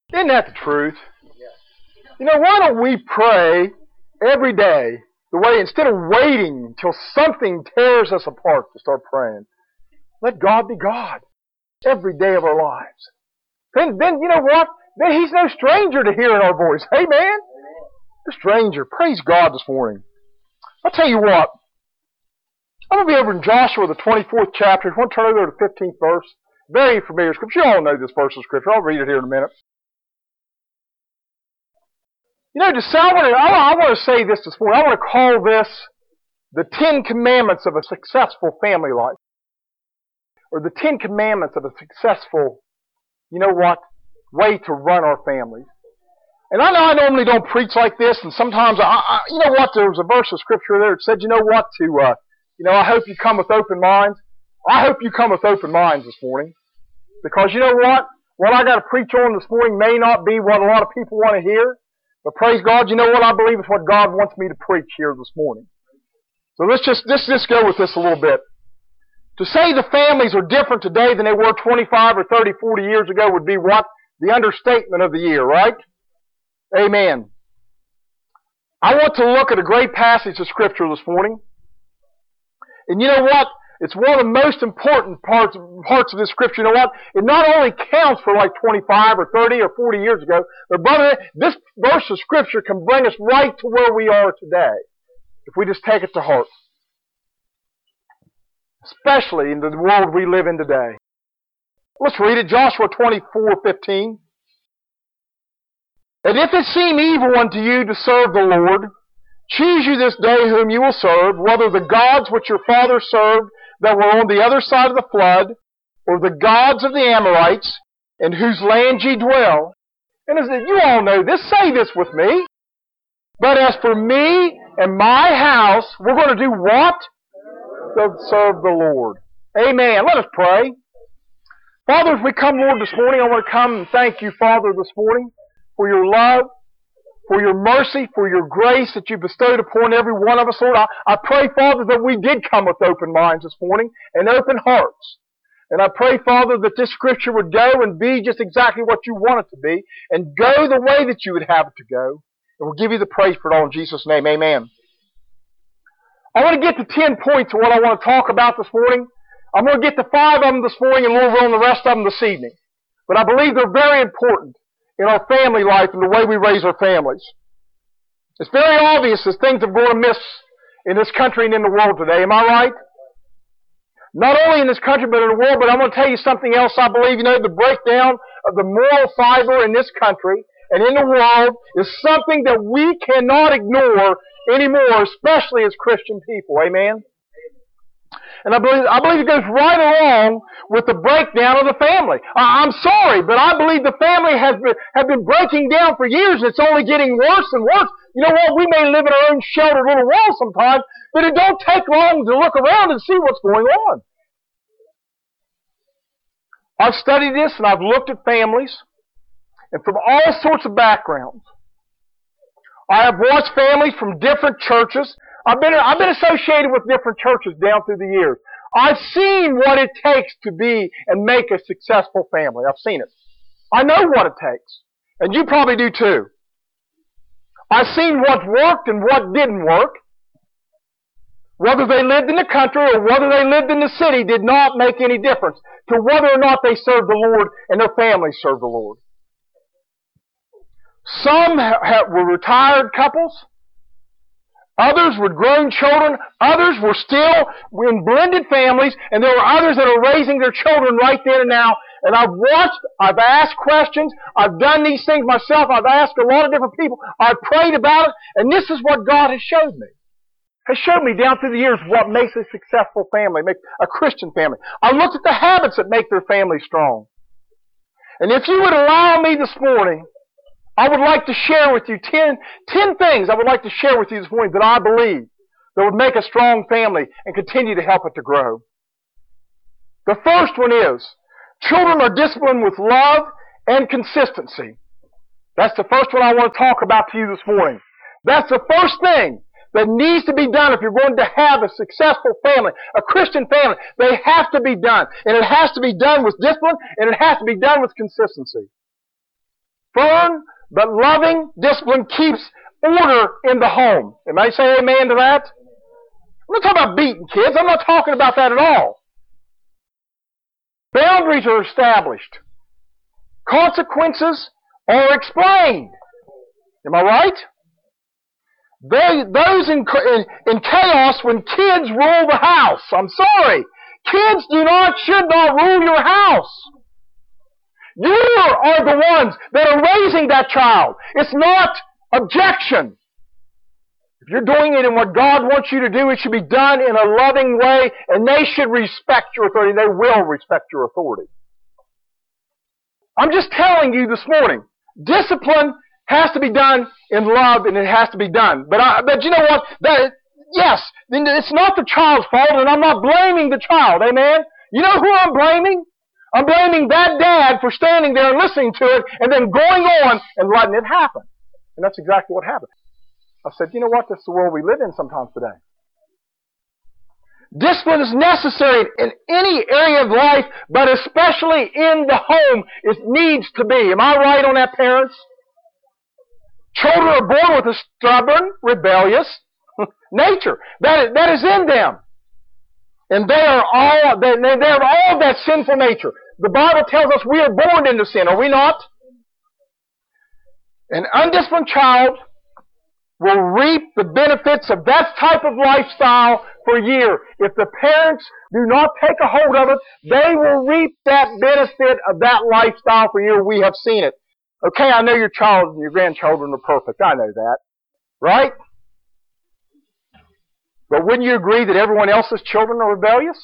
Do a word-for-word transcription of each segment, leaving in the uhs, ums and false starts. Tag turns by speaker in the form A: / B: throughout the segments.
A: Isn't that the truth? You know, why don't we pray every day the way, instead of waiting until something tears us apart to start praying, let God be God every day of our lives. Then, then you know what? Then He's no stranger to hearing our voice. Amen? No stranger. Praise God this morning. I'll tell you what. I'm going to be over in Joshua, the twenty-fourth chapter. If you want to turn over to the fifteenth verse. Very familiar scripture. You all know this verse of scripture. I'll read it here in a minute. You know, just, I, want to, I, I want to say this this morning. I want to call this the Ten Commandments of a successful family life. Or the Ten Commandments of a successful, you know what, way to run our families. And I know I normally don't preach like this, and sometimes, I, I you know what, there was a verse of scripture there that said, you know what, to, uh, you know, I hope you come with open minds. I hope you come with open minds this morning. Because you know what? What I got to preach on this morning may not be what a lot of people want to hear. But praise God, you know what? I believe it's what God wants me to preach here this morning. So let's just, let's just go with this a little bit. To say the families are different today than they were twenty-five or thirty, forty years ago would be what? The understatement of the year, right? Amen. I want to look at a great passage of Scripture this morning. And you know what? It's one of the most important parts, parts of this Scripture. You know what? It not only counts for like twenty-five or thirty or forty years ago, but brother, this verse of Scripture can bring us right to where we are today, if we just take it to heart. Especially in the world we live in today. Let's read it, Joshua twenty-four fifteen. And if it seem evil unto you to serve the Lord, choose you this day whom you will serve, whether the gods which your fathers served that were on the other side of the flood, or the gods of the Amorites, in whose land ye dwell. And as you all know this, say this with me. But as for me and my house, we're going to do what? To serve the Lord. Amen. Let us pray. Father, as we come, Lord, this morning, I want to come and thank you, Father, this morning, for your love, for your mercy, for your grace that you bestowed upon every one of us, Lord. I, I pray, Father, that we did come with open minds this morning and open hearts. And I pray, Father, that this Scripture would go and be just exactly what you want it to be and go the way that you would have it to go. And we'll give you the praise for it all in Jesus' name. Amen. I want to get to ten points of what I want to talk about this morning. I'm going to get to five of them this morning and we'll run the rest of them this evening. But I believe they're very important in our family life and the way we raise our families. It's very obvious as things have gone amiss in this country and in the world today. Am I right? Not only in this country but in the world, but I'm going to tell you something else. I believe, you know, the breakdown of the moral fiber in this country and in the world is something that we cannot ignore anymore, especially as Christian people. Amen? And I believe, I believe it goes right along with the breakdown of the family. I, I'm sorry, but I believe the family has been, have been breaking down for years and it's only getting worse and worse. You know what? We may live in our own sheltered little world sometimes, but it don't take long to look around and see what's going on. I've studied this and I've looked at families and from all sorts of backgrounds. I have watched families from different churches. I've been, I've been associated with different churches down through the years. I've seen what it takes to be and make a successful family. I've seen it. I know what it takes. And you probably do too. I've seen what worked and what didn't work. Whether they lived in the country or whether they lived in the city did not make any difference to whether or not they served the Lord and their families served the Lord. Some were retired couples. Others were grown children. Others were still in blended families. And there were others that are raising their children right then and now. And I've watched, I've asked questions. I've done these things myself. I've asked a lot of different people. I've prayed about it. And this is what God has showed me. Has showed me down through the years what makes a successful family, makes a Christian family. I looked at the habits that make their family strong. And if you would allow me this morning, I would like to share with you ten, ten things I would like to share with you this morning that I believe that would make a strong family and continue to help it to grow. The first one is, children are disciplined with love and consistency. That's the first one I want to talk about to you this morning. That's the first thing that needs to be done if you're going to have a successful family, a Christian family. They have to be done. And it has to be done with discipline, and it has to be done with consistency. Firm but loving discipline keeps order in the home. Anybody say amen to that? I'm not talking about beating kids. I'm not talking about that at all. Boundaries are established. Consequences are explained. Am I right? They, those in, in, in chaos when kids rule the house. I'm sorry. Kids do not, should not rule your house. You are the ones that are raising that child. It's not objection. If you're doing it in what God wants you to do, it should be done in a loving way, and they should respect your authority. They will respect your authority. I'm just telling you this morning, discipline has to be done in love, and it has to be done. But I, but you know what? That, yes, it's not the child's fault, and I'm not blaming the child. Amen? You know who I'm blaming? I'm blaming that dad for standing there and listening to it, and then going on and letting it happen. And that's exactly what happened. I said, you know what? That's the world we live in sometimes today. Discipline is necessary in any area of life, but especially in the home, it needs to be. Am I right on that, parents? Children are born with a stubborn, rebellious nature. That is, that is in them. And they are all, they, they are all that sinful nature. The Bible tells us we are born into sin, are we not? An undisciplined child will reap the benefits of that type of lifestyle for a year. If the parents do not take a hold of it, they will reap that benefit of that lifestyle for a year. We have seen it. Okay, I know your child and your grandchildren are perfect. I know that. Right? But wouldn't you agree that everyone else's children are rebellious?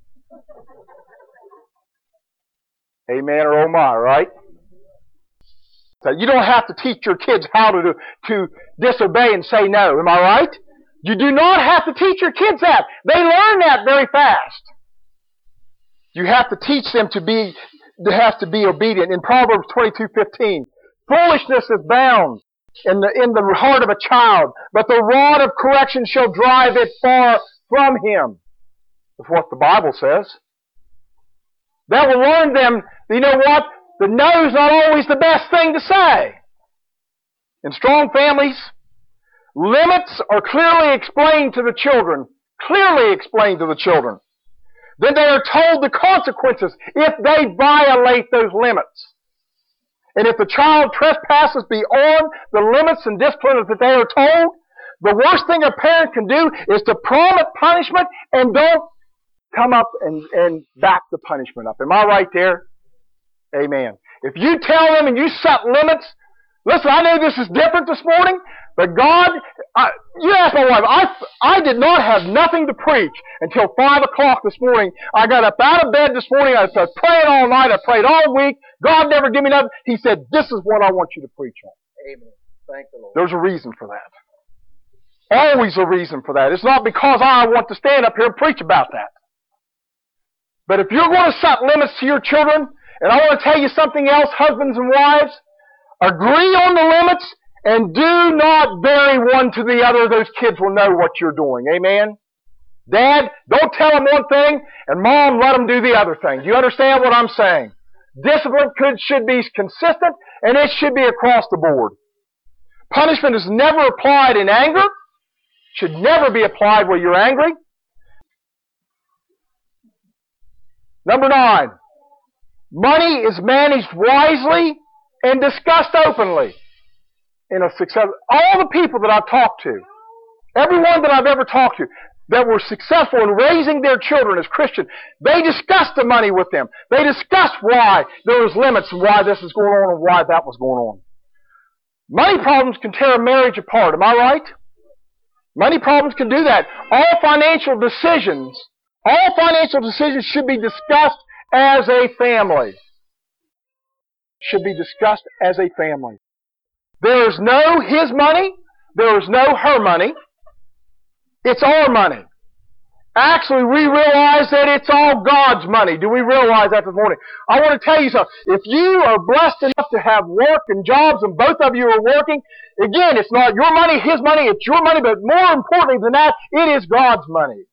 A: Amen or oh my, right? So you don't have to teach your kids how to, to disobey and say no. Am I right? You do not have to teach your kids that. They learn that very fast. You have to teach them to be, to have to be obedient. In Proverbs twenty-two fifteen, foolishness is bound in the, in the heart of a child, but the rod of correction shall drive it far from him. That's what the Bible says. That will learn them, you know what? The no is not always the best thing to say. In strong families, limits are clearly explained to the children. Clearly explained to the children. Then they are told the consequences if they violate those limits. And if the child trespasses beyond the limits and discipline that they are told, the worst thing a parent can do is to promise punishment and don't come up and, and back the punishment up. Am I right there? Amen. If you tell them and you set limits, listen, I know this is different this morning, but God, I, you ask my wife, I, I did not have nothing to preach until five o'clock this morning. I got up out of bed this morning, I was praying all night, I prayed all week, God never gave me nothing. He said, this is what I want you to preach on.
B: Amen. Thank the Lord.
A: There's a reason for that. Always a reason for that. It's not because I want to stand up here and preach about that. But if you're going to set limits to your children, and I want to tell you something else, husbands and wives, agree on the limits and do not vary one to the other. Those kids will know what you're doing. Amen? Dad, don't tell them one thing, and Mom, let them do the other thing. Do you understand what I'm saying? Discipline could, should be consistent, and it should be across the board. Punishment is never applied in anger. Should never be applied where you're angry. Number nine. Money is managed wisely and discussed openly. In a success, all the people that I've talked to, everyone that I've ever talked to, that were successful in raising their children as Christian, they discussed the money with them. They discussed why there was limits and why this is going on and why that was going on. Money problems can tear a marriage apart. Am I right? Money problems can do that. All financial decisions, all financial decisions should be discussed as a family. Should be discussed as a family. There is no his money. There is no her money. It's our money. Actually, we realize that it's all God's money. Do we realize that this morning? I want to tell you something. If you are blessed enough to have work and jobs and both of you are working, again, it's not your money, his money, it's your money, but more importantly than that, it is God's money.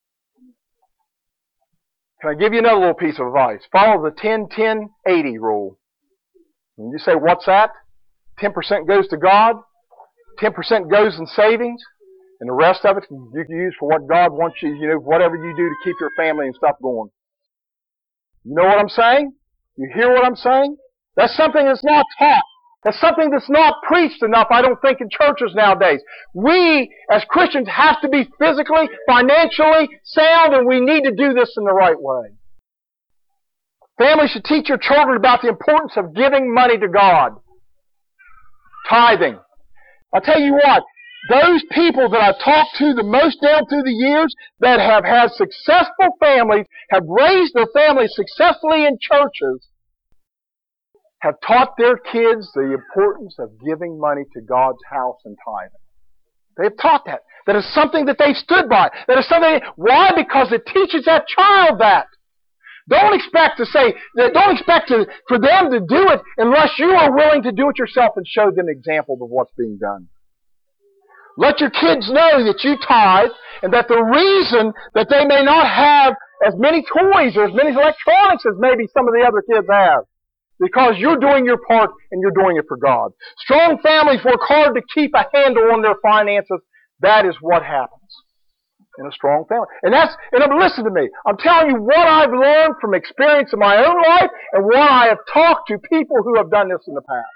A: Can I give you another little piece of advice? Follow the ten ten eighty rule. And you say, what's that? ten percent goes to God, ten percent goes in savings, and the rest of it you can use for what God wants you, you know, whatever you do to keep your family and stuff going. You know what I'm saying? You hear what I'm saying? That's something that's not taught. That's something that's not preached enough, I don't think, in churches nowadays. We, as Christians, have to be physically, financially sound, and we need to do this in the right way. Families should teach your children about the importance of giving money to God. Tithing. I'll tell you what, those people that I've talked to the most down through the years that have had successful families, have raised their families successfully in churches, have taught their kids the importance of giving money to God's house and tithing. They've taught that. That is something that they've stood by. That is something. Why? Because it teaches that child that. Don't expect to say. Don't expect to, for them to do it unless you are willing to do it yourself and show them examples of what's being done. Let your kids know that you tithe, and that the reason that they may not have as many toys or as many electronics as maybe some of the other kids have. Because you're doing your part and you're doing it for God. Strong families work hard to keep a handle on their finances. That is what happens in a strong family. And that's, and listen to me. I'm telling you what I've learned from experience in my own life and what I have talked to people who have done this in the past.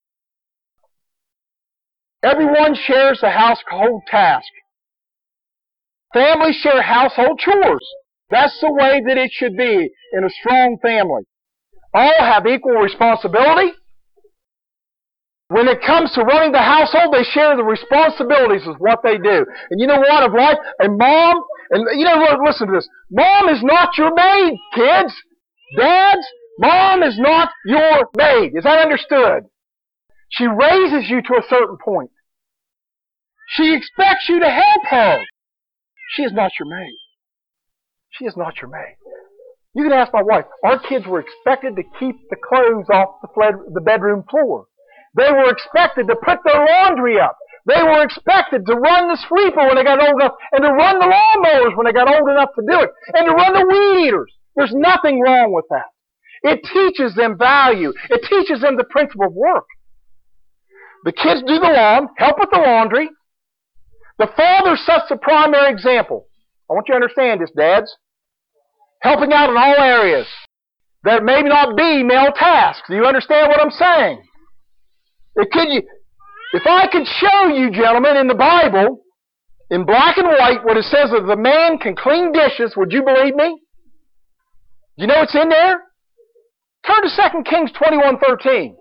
A: Everyone shares the household task. Families share household chores. That's the way that it should be in a strong family. All have equal responsibility. When it comes to running the household, they share the responsibilities of what they do. And you know what? Of life, a mom, and you know what? Listen to this. Mom is not your maid, kids. Dads, mom is not your maid. Is that understood? She raises you to a certain point. She expects you to help her. She is not your maid. She is not your maid. You can ask my wife. Our kids were expected to keep the clothes off the, fled, the bedroom floor. They were expected to put their laundry up. They were expected to run the sweeper when they got old enough, and to run the lawnmowers when they got old enough to do it, and to run the weed eaters. There's nothing wrong with that. It teaches them value. It teaches them the principle of work. The kids do the lawn, help with the laundry. The father sets the primary example. I want you to understand this, dads. Helping out in all areas. There may not be male tasks. Do you understand what I'm saying? It could, if I could show you, gentlemen, in the Bible, in black and white, what it says that the man can clean dishes, would you believe me? Do you know what's in there? Turn to Second Kings twenty-one thirteen.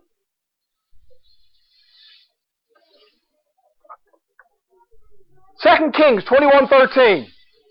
A: Second Kings twenty-one thirteen.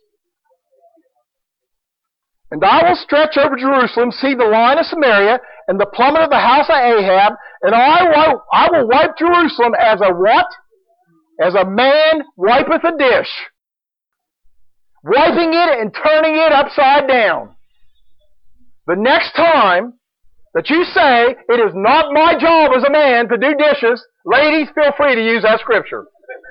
A: And I will stretch over Jerusalem, see the line of Samaria, and the plummet of the house of Ahab, and I will, I will wipe Jerusalem as a what? As a man wipeth a dish. Wiping it and turning it upside down. The next time that you say, it is not my job as a man to do dishes, ladies, feel free to use that scripture.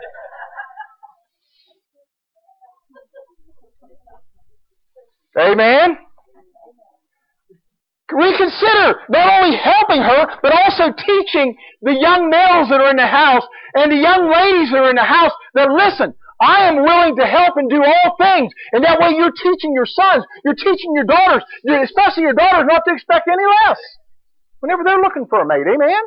A: Amen? Reconsider not only helping her, but also teaching the young males that are in the house and the young ladies that are in the house that, listen, I am willing to help and do all things. And that way you're teaching your sons, you're teaching your daughters, especially your daughters, not to expect any less whenever they're looking for a mate. Amen?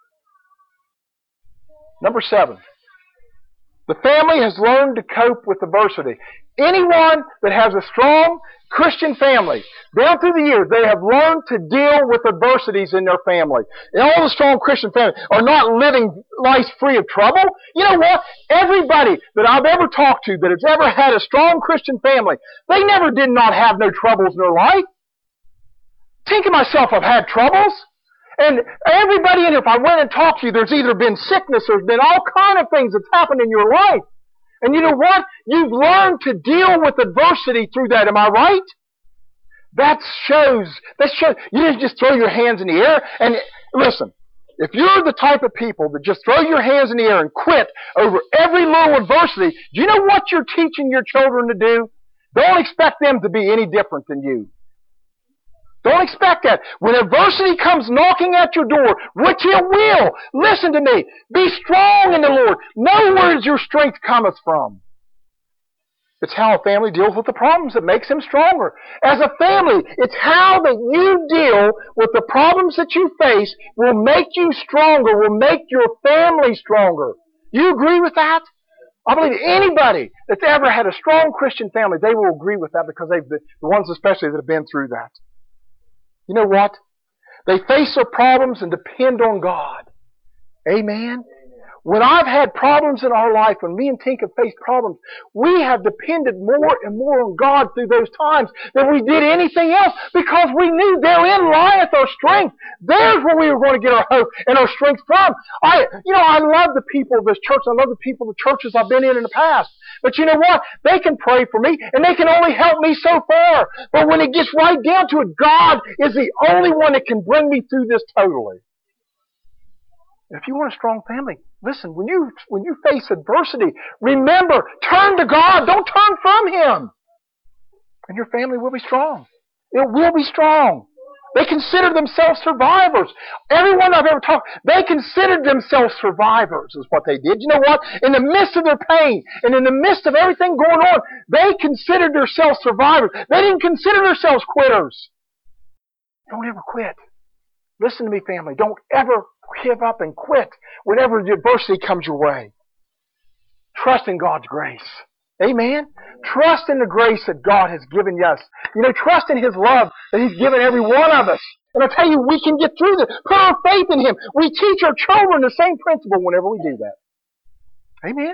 A: Number seven. The family has learned to cope with adversity. Anyone that has a strong Christian family, down through the years, they have learned to deal with adversities in their family. And all the strong Christian families are not living life free of trouble. You know what? Everybody that I've ever talked to that has ever had a strong Christian family, they never did not have no troubles in their life. Think of myself, I've had troubles. And everybody in here, if I went and talked to you, there's either been sickness, there's been all kind of things that's happened in your life. And you know what? You've learned to deal with adversity through that. Am I right? That shows, that shows, you didn't just throw your hands in the air. And listen, if you're the type of people that just throw your hands in the air and quit over every little adversity, do you know what you're teaching your children to do? Don't expect them to be any different than you. Don't expect that. When adversity comes knocking at your door, which it will, listen to me. Be strong in the Lord. Know where your strength cometh from. It's how a family deals with the problems that makes them stronger. As a family, it's how that you deal with the problems that you face will make you stronger, will make your family stronger. You agree with that? I believe anybody that's ever had a strong Christian family, they will agree with that because they've been, the ones especially that have been through that. You know what? They face their problems and depend on God. Amen? When I've had problems in our life, when me and Tink have faced problems, we have depended more and more on God through those times than we did anything else because we knew therein lieth our strength. There's where we were going to get our hope and our strength from. I, you know, I love the people of this church. I love the people of the churches I've been in in the past. But you know what? They can pray for me and they can only help me so far. But when it gets right down to it, God is the only one that can bring me through this totally. If you want a strong family, listen, when you when you face adversity, remember, turn to God. Don't turn from Him. And your family will be strong. It will be strong. They consider themselves survivors. Everyone I've ever talked, they considered themselves survivors is what they did. You know what? In the midst of their pain and in the midst of everything going on, they considered themselves survivors. They didn't consider themselves quitters. Don't ever quit. Listen to me, family. Don't ever give up and quit whenever the adversity comes your way. Trust in God's grace. Amen? Trust in the grace that God has given us. You know, trust in His love that He's given every one of us. And I tell you, we can get through this. Put our faith in Him. We teach our children the same principle whenever we do that. Amen?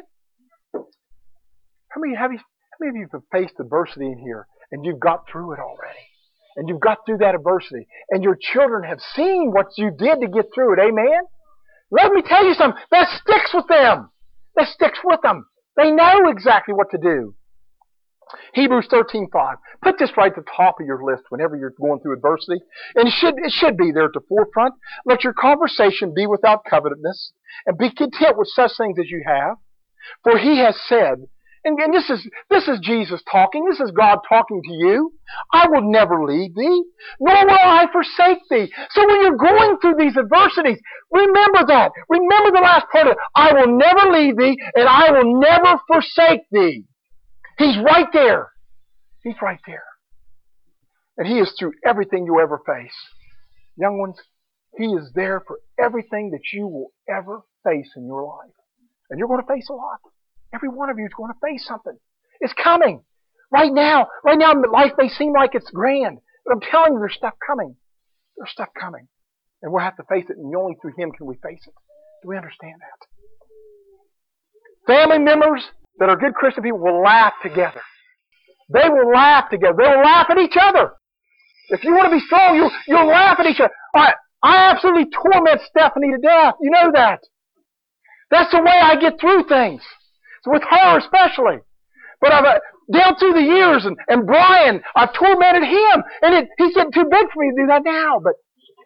A: How many, have you, how many of you have faced adversity in here and you've got through it already? And you've got through that adversity. And your children have seen what you did to get through it. Amen? Let me tell you something. That sticks with them. That sticks with them. They know exactly what to do. Hebrews thirteen five. Put this right at the top of your list whenever you're going through adversity. And it should, it should be there at the forefront. Let your conversation be without covetousness. And be content with such things as you have. For He has said, And, and this is this is Jesus talking. This is God talking to you. I will never leave thee, nor will I forsake thee. So when you're going through these adversities, remember that. Remember the last part of it. I will never leave thee, and I will never forsake thee. He's right there. He's right there. And He is through everything you ever face. Young ones, He is there for everything that you will ever face in your life. And you're going to face a lot. Every one of you is going to face something. It's coming. Right now, right now life may seem like it's grand, but I'm telling you there's stuff coming. There's stuff coming. And we'll have to face it, and only through Him can we face it. Do we understand that? Family members that are good Christian people will laugh together. They will laugh together. They will laugh at each other. If you want to be strong, you, you'll laugh at each other. I, I absolutely torment Stephanie to death. You know that. That's the way I get through things. With her especially. But I've, uh, down through the years, and, and Brian, I've tormented him. And it, he's getting too big for me to do that now. But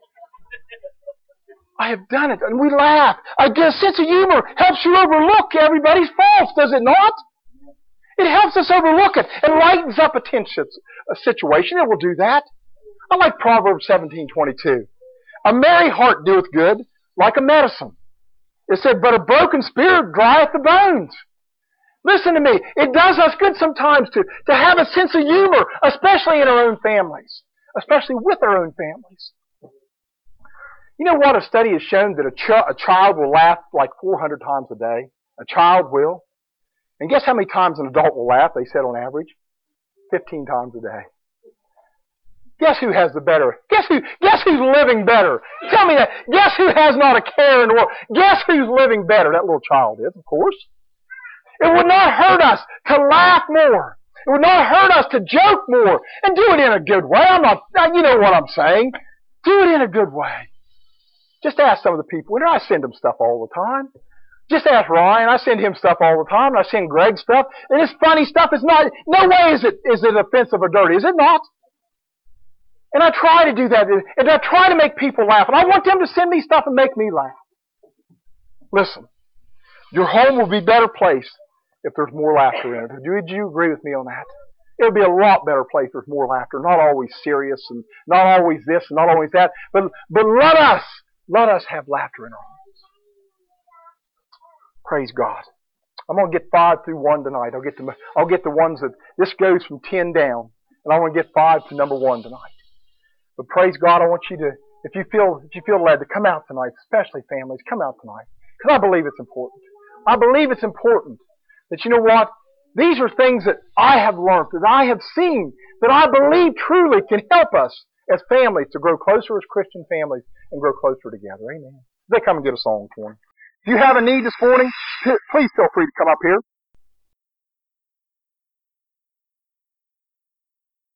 A: I have done it. And we laugh. I get a sense of humor. Helps you overlook everybody's faults, does it not? It helps us overlook it and lightens up a tense a situation. It will do that. I like Proverbs seventeen twenty-two. A merry heart doeth good, like a medicine. It said, but a broken spirit drieth the bones. Listen to me. It does us good sometimes to, to have a sense of humor, especially in our own families, especially with our own families. You know what? A study has shown that a, ch- a child will laugh like four hundred times a day. A child will. And guess how many times an adult will laugh, they said on average? fifteen times a day. Guess who has the better? Guess who? Guess who's living better? Tell me that. Guess who has not a care in the world? Guess who's living better? That little child is, of course. It would not hurt us to laugh more. It would not hurt us to joke more. And do it in a good way. I'm not, you know what I'm saying. Do it in a good way. Just ask some of the people. You know, I send them stuff all the time. Just ask Ryan. I send him stuff all the time. And I send Greg stuff. And it's funny stuff. It's not, no way is it, is it offensive or dirty. Is it not? And I try to do that. And I try to make people laugh. And I want them to send me stuff and make me laugh. Listen. Your home will be a better place if there's more laughter in it. Do you agree with me on that? It'll be a lot better place if there's more laughter, not always serious and not always this and not always that. But but let us, let us have laughter in our homes. Praise God. I'm going to get five through one tonight. I'll get the I'll get the ones that this goes from ten down, and I want to get five to number one tonight. But praise God, I want you to, if you feel if you feel led to come out tonight, especially families, come out tonight, because I believe it's important. I believe it's important that you know what. These are things that I have learned, that I have seen, that I believe truly can help us as families to grow closer as Christian families and grow closer together. Amen. They come and get a song for me. If you have a need this morning, please feel free to come up here.